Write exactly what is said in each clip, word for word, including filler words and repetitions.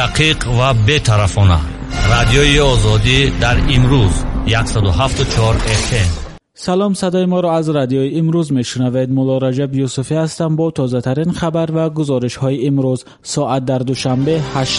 دقیق و بی‌طرفانه. رادیوی آزادی در امروز صد و هفت و چهار اف ام. سلام، صدای ما را از رادیوی امروز میشنوید. مولا رجب یوسفی هستم با تازه ترین خبر و گزارش های امروز. ساعت در دوشنبه هشت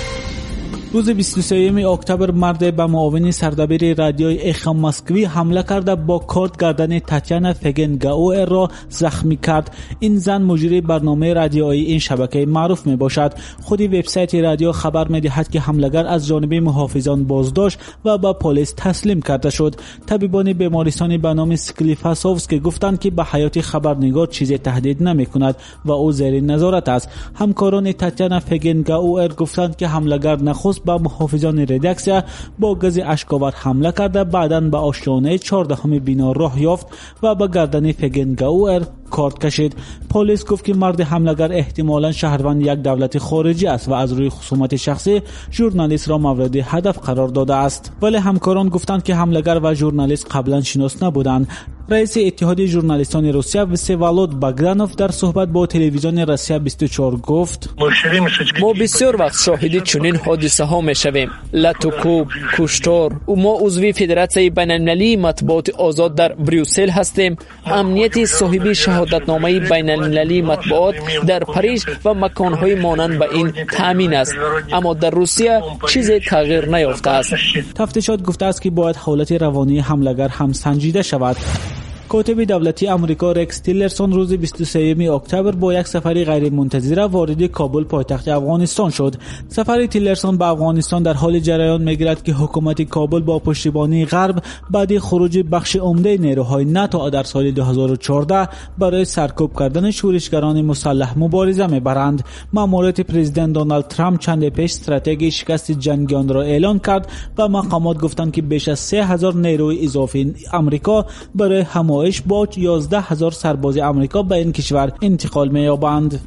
روز بیست و سوم اکتبر مرد به معاون سردبیر رادیوی اخ مسکوی حمله کرده با کارت گردن تاتیانا فگنگاور را زخمی کرد. این زن مجری برنامه رادیویی این شبکه معروف می باشد. خود وبسایت رادیو خبر می دهد که حمله‌گر از جانب محافظان بازداشت و به پلیس تسلیم کرده شد. طبیبان بیمارستانی به نام سکلیفاسوفسکی گفتند که به حیات خبرنگار چیزی تهدید نمی کند و او زیر نظارت است. همکاران تاتیانا فگنگاور گفتند که حمله‌گر نخست با محافظان ردکسیا با گاز اشک‌آور حمله کرده، بعداً به آشیانه چهاردهم بنا راه یافت و به گردن فگنگاور کارت کشید. پلیس گفت که مرد حمله‌گر احتمالاً شهروند یک دولت خارجی است و از روی خصومت شخصی ژورنالیست را مورد هدف قرار داده است. ولی همکاران گفتند که حمله‌گر و ژورنالیست قبلا شناس نبودند. رئیس اتحاد ژورنالیستان روسیه وسیولود باگدانوف در صحبت با تلویزیون روسیه بیست و چهار گفت: ما بسیار وقت شاهد چنین حادثه ها میشویم. لاتوکوب، کشتار و ما عضو فدراسیون بین‌المللی مطبوعات آزاد در بروکسل هستیم. امنیت صاحب شهادتنامه بین‌المللی مطبوعات در پاریس و مکان‌های مانند به این تامین است، اما در روسیه چیزی تغییر نیافته است. تفتیشات گفته است که باید حالت روانی حمله‌گر هم سنجیده شود. کاتب دولتی آمریکا رکس تیلرسون روز بیست و سوم اکتبر با یک سفری غیر منتظره وارد کابل پایتخت افغانستان شد. سفر تیلرسون به افغانستان در حال جریان می‌گیرد که حکومت کابل با پشتیبانی غرب بعد خروج بخش عمده نیروهای ناتو در سال دو هزار و چهارده برای سرکوب کردن شورشگران مسلح مبارزه می‌برند. ماموریت پرزیدنت دونالد ترامپ چند پیش استراتژی شکست جنگیان را اعلان کرد و مقامات گفتند که بیش از سه هزار نیروی اضافی آمریکا برای هم با یازده هزار سرباز آمریکا به این کشور انتقال می‌یابند.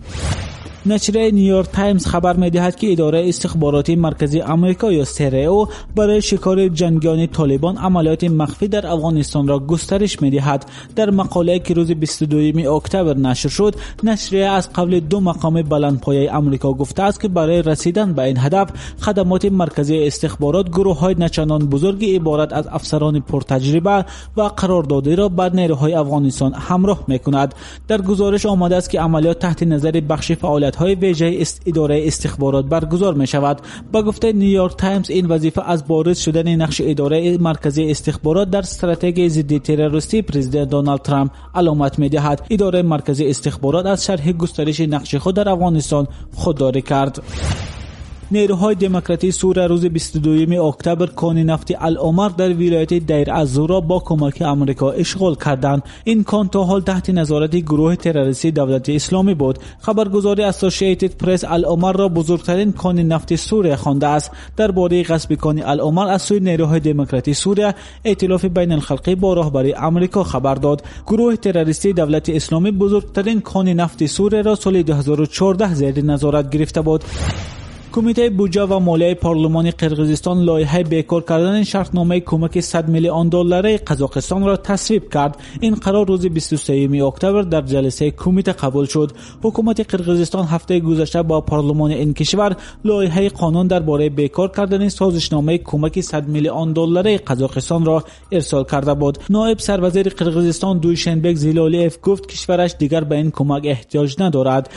نشریه نیویورک تایمز خبر می‌دهد که اداره استخباراتی مرکزی آمریکا یا سی آی ای برای شکار جنگیان طالبان عملیات مخفی در افغانستان را گسترش می‌دهد. در مقاله‌ای که روز بیست و دوم اکتبر نشر شد، نشریه از قبل دو مقام بلندپایه آمریکا گفته است که برای رسیدن به این هدف خدمات مرکزی استخبارات گروه‌های نچندان بزرگی عبارت از افسران پرتجربه و قراردادی را با نیروهای افغانستان همراه می‌کند. در گزارش آمده است که عملیات تحت نظر بخش فعالیت های ویژه است اداره استخبارات برگزار می شود. با گفته نیویورک تایمز این وظیفه از بارز شدن نقش اداره مرکزی استخبارات در استراتژی ضد تروریستی پرزیدنت دونالد ترامپ علامت می دهد. اداره مرکزی استخبارات از شرح گسترش نقش خود در افغانستان خودداری کرد. نیروهای دموکراتی سوریه روز بیست و دوم اکتبر کان نفت العمر در ولایت دیر از-زور را با کمک آمریکا اشغال کردند. این کان تا حال تحت نظارت گروه تروریستی دولت اسلامی بود. خبرگزاری اسوسییتد پرس العمر را بزرگترین کان نفت سوریه خوانده است. درباره غصب کان العمر از سوی نیروهای دموکراتی سوریه ائتلاف بین الخلقی با راهبری آمریکا خبر داد. گروه تروریستی دولت اسلامی بزرگترین کان نفت سوریه را سال دو هزار و چهارده زیر نظارت گرفته بود. کمیته بودجه و مالیه پارلمان قرقیزستان لایحه بیکار کردن شرطنامه کمک صد میلیون دلاری قزاقستان را تصویب کرد. این قرار روز بیست و سوم اکتبر در جلسه کمیته قبول شد. حکومت قرقیزستان هفته گذشته با پارلمان این کشور لایحه قانون درباره بیکار کردن سازشنامه کمک صد میلیون دلاری قزاقستان را ارسال کرده بود. نایب سروزیر قرقیزستان دویشنبک زیلالیف گفت کشورش دیگر به این کمک احتیاج ندارد.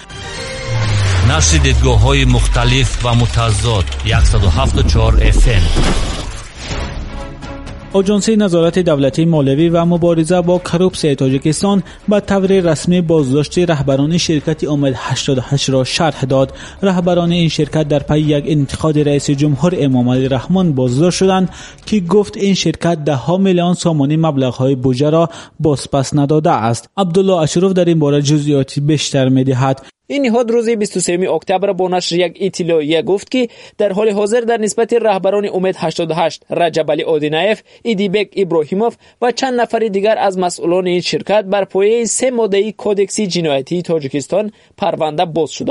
نشر دیدگاه‌های مختلف و متضاد صد و هفت و چهار اف ام. آژانسی نظارت دولتی مالوی و مبارزه با کروپسی تاجیکستان به طور رسمی بازداشت رهبران شرکت امید هشتاد و هشت را شرح داد. رهبران این شرکت در پی یک انتقاد رئیس جمهور امام علی رحمان بازداشت شدند که گفت این شرکت ده ها میلیون سامانی مبلغ‌های بودجه را بازپس نداده است. عبدالله اشرف در این باره جزئیات بیشتر می‌دهد. این نهاد روز بیست و سوم اکتبر با نشر یک اطلاعیه گفت که در حال حاضر در نسبت رهبران امید هشتاد و هشت رجب علی آدینایف، ایدیبک ابراهیموف و چند نفر دیگر از مسئولان این شرکت بر پایه سه ماده کدکس جنایتی تاجیکستان پرونده باز شده است.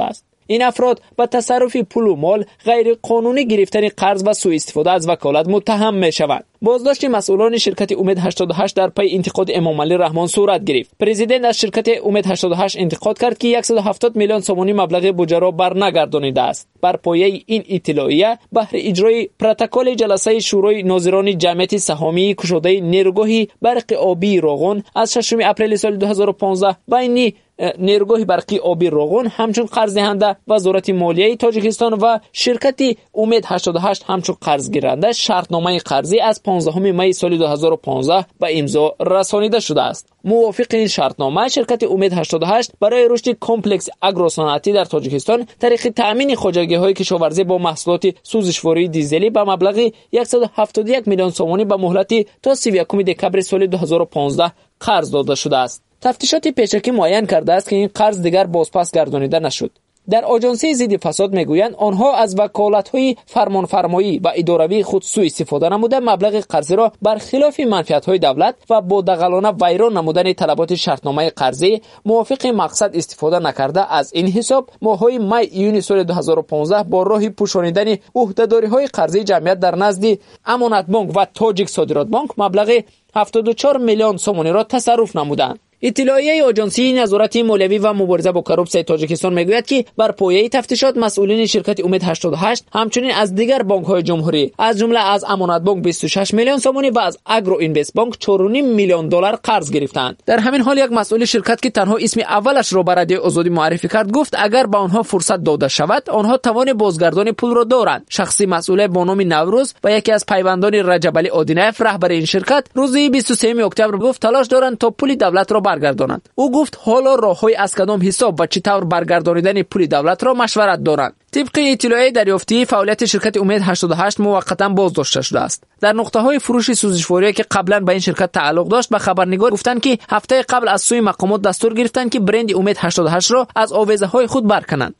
این افراد با تصرف پول و مال، غیر قانونی گرفتن قرض و سوء استفاده از وکالت متهم میشوند. بازداشت مسئولان شرکت امید هشتاد و هشت در پی انتقاد امام علی رحمان صورت گرفت. پرزیدنت از شرکت امید هشتاد و هشت انتقاد کرد که صد و هفتاد میلیون سومانی مبلغ بودجه را برنگردانیده است. بر پایه این اطلاعیه بهر اجرای پروتکل جلسه شورای ناظران جمعیت سهامی کشاده نیروگاه برق آبی روغن از ششم اپریل سال دو هزار و پانزده بین نیروگاه برقی آبی روغن همچون قرض دهنده وزارت مالیه تاجیکستان و شرکت امید هشتاد و هشت همچون قرض گیرنده شرطنامه قرضی از پانزدهم می سال دو هزار و پانزده به امضا رسانیده شده است. موافق این شرطنامه شرکت امید هشتاد و هشت برای رشد کمپلکس اگروصنعتی در تاجیکستان طریق تامین خواجگی‌های کشاورزی با محصولات سوزشواری دیزلی به مبلغ صد و هفتاد و یک میلیون سومانی به مهلت تا سی و یکم دکبر سال دو هزار و پانزده قرض داده شده است. تفتیشات پیشکی معین کرده است که این قرض دیگر بازپس گردانیده نشد. در آژانسی ضد فساد میگویند آنها از وکالت‌های فرمانفرمایی و اداروی خود سوء استفاده نموده مبلغ قرضی را برخلاف منفعت‌های دولت و با دغلانه ویران نمودن طلبات شرطنامه قرضی موافق مقصد استفاده نکرده از این حساب ماه‌های می یونی سال دو هزار و پانزده با راه پوشانیدن عهده‌داری‌های قرضی جمعیت در نزد امانت بانک و تاجیک صادرات بانک مبلغ هفتاد و چهار میلیون سومانی را تصرف نمودند. اطلاعیه آژانسی نظارت مالیوی و مبارزه با کروپسیون تاجیکستان میگوید که بر پایه تفتیشات مسئولین شرکت امید هشتاد و هشت همچنین از دیگر بانک‌های جمهوری از جمله از امانت بانک بیست و شش میلیون سومانی و از اگرو اینوست بانک چهار و نیم میلیون دلار قرض گرفتند. در همین حال یک مسئول شرکت که تنها اسم اولش را برای آزادی معرفی کرد گفت اگر به آنها فرصت داده شود آنها توان بازگردانی پول را دارند. شخصی مسئول با نام نوروز و یکی از پیوندان رجب علی آدینایف رهبر این شرکت روز بیست و سوم اکتبر گفت تلاش دارند تا پول دولت را برگردانند. او گفت حالا راههای از کدام حساب و چطور برگردانیدن پول دولت را مشورت دارند. طبق اطلاعیه دریافتی فعالیت شرکت امید هشتاد و هشت موقتا بازداشته شده است. در نقطه‌های فروش سوزشواری که قبلا به این شرکت تعلق داشت به خبرنگار گفتند که هفته قبل از سوی مقامات دستور گرفتند که برند امید هشتاد و هشت را از آویزه‌های خود برکنند.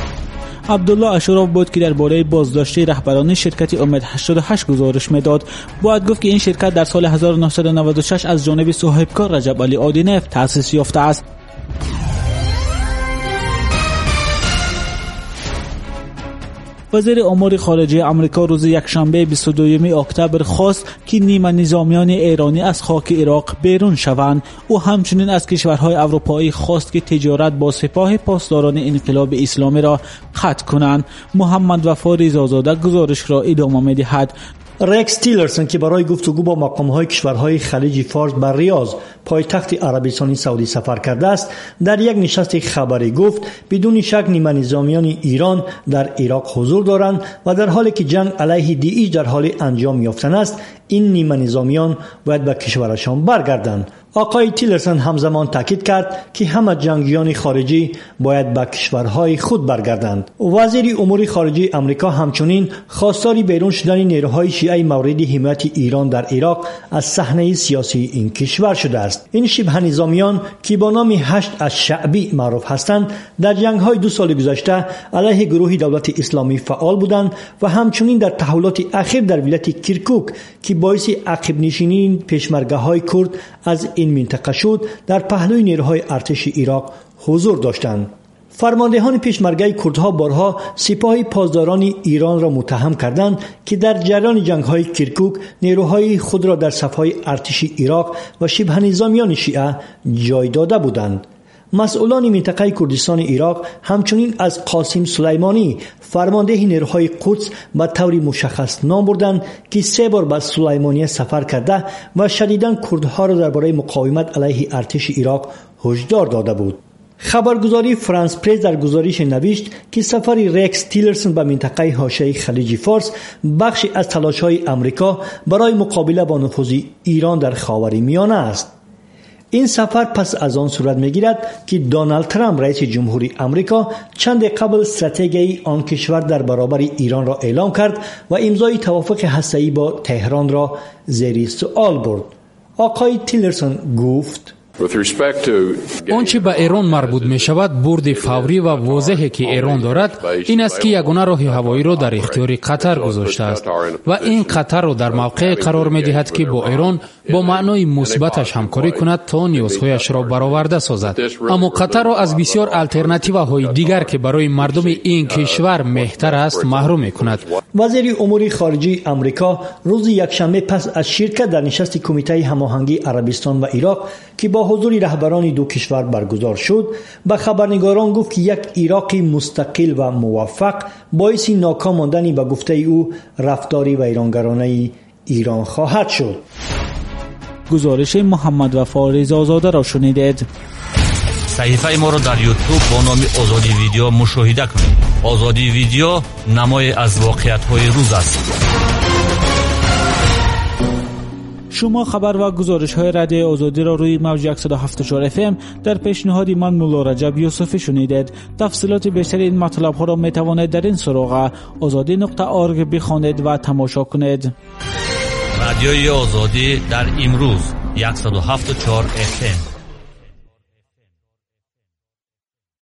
عبدالله اشراف بود که درباره بازداشتی رهبران شرکت امید هشتاد و هشت گزارش میداد. باید گفت که این شرکت در سال هزار و نهصد و نود و شش از جانب صاحبکار رجب علی آدینایف تأسیس یافته است. وزیر امور خارجه آمریکا روز یکشنبه بیست و دوم اکتبر خواست که نیمه نظامیان ایرانی از خاک عراق بیرون شوند. او همچنین از کشورهای اروپایی خواست که تجارت با سپاه پاسداران انقلاب اسلامی را قطع کنند. محمد وفا رضازاده گزارش را ادامه می‌دهد. رکس تیلرسون که برای گفتگو با مقام‌های کشورهای خلیج فارس بر ریاض پایتخت عربستان سعودی سفر کرده است در یک نشست خبری گفت بدون شک نیمه نظامیان ایران در عراق حضور دارند و در حالی که جنگ علیه داعش در حال انجام یافتن است این نیمه نظامیان باید به کشورشان برگردند. آقای تیلرسون همزمان تاکید کرد که همه جنگیان خارجی باید به کشورهای خود برگردند. وزیر امور خارجه آمریکا همچنین خواستار بیرون شدن نیروهای شیعه مورد حمایت ایران در عراق از صحنه سیاسی این کشور شده است. این شبه نظامیان که با نام هشت الشعبی معروف هستند در جنگ‌های دو سال گذشته علیه گروه دولت اسلامی فعال بودند و همچنین در تحولات اخیر در ولایت کرکوک که باعث عقب نشینی پشمرگه‌های کرد از این منطقه شد در پهلوی نیروهای ارتش عراق حضور داشتند. فرماندهان پیشمرگه کردها بارها سپاه پاسداران ایران را متهم کردند که در جریان جنگ‌های کرکوک نیروهای خود را در صف‌های ارتش عراق و شبه نظامیان شیعه جای داده بودند. مسئولان منطقه کردستان عراق همچنین از قاسم سلیمانی فرمانده نیروهای قدس به طور مشخص نام بردند که سه بار به سلیمانیه سفر کرده و شدیداً کردها را درباره مقاومت علیه ارتش عراق هشدار داده بود. خبرگزاری فرانس پرس در گزارش نوشت که سفر رکس تیلرسون به منطقه حاشیه خلیج فارس بخشی از تلاش‌های آمریکا برای مقابله با نفوذ ایران در خاورمیانه است. این سفر پس از آن صورت می‌گیرد که دونالد ترامپ رئیس جمهوری آمریکا چند قبل استراتژی آن کشور در برابر ایران را اعلام کرد و امضای توافق هسته‌ای با تهران را زیر سوال برد. آقای تیلرسون گفت آنچه به ایران مربوط می شود برد فوری و واضحی که ایران دارد این است که یگانه راه هوایی را در اختیار قطر گذاشته است و این قطر را در موقع قرار می دهد که با ایران با معنای مثبتش همکاری کند تا نیازهایش را برآورده سازد. اما قطر را از بسیار الटरनेटिवهای دیگر که برای مردم این کشور بهتر است محروم می کند. وزیر امور خارجه آمریکا روز یکشنبه پس از شرکت در نشست کمیته هماهنگی عربستان و عراق که با حضور رهبران دو کشور برگزار شد به خبرنگاران گفت که یک عراق مستقل و موفق باعث ناکام ماندن به گفته او رفتار ویرانگرانه ایران خواهد شد. گزارش محمد وفا رضازاده را شنیدید. صحیفه ما را در یوتیوب با نام آزادی ویدیو مشاهده کنید. آزادی ویدیو نمای از واقعیت‌های روز است. شما خبر و گزارش های رادیو آزادی را روی موج صد و هفتاد و چهار اف ام در پیشنهاد من مولا رجب یوسفی شنیدید. تفصیلات بیشتر این مطلب ها را می توانید در این سراغ آزادی نقطه اورگ بخوانید و تماشا کنید. رادیوی آزادی در امروز صد و هفتاد و چهار اف ام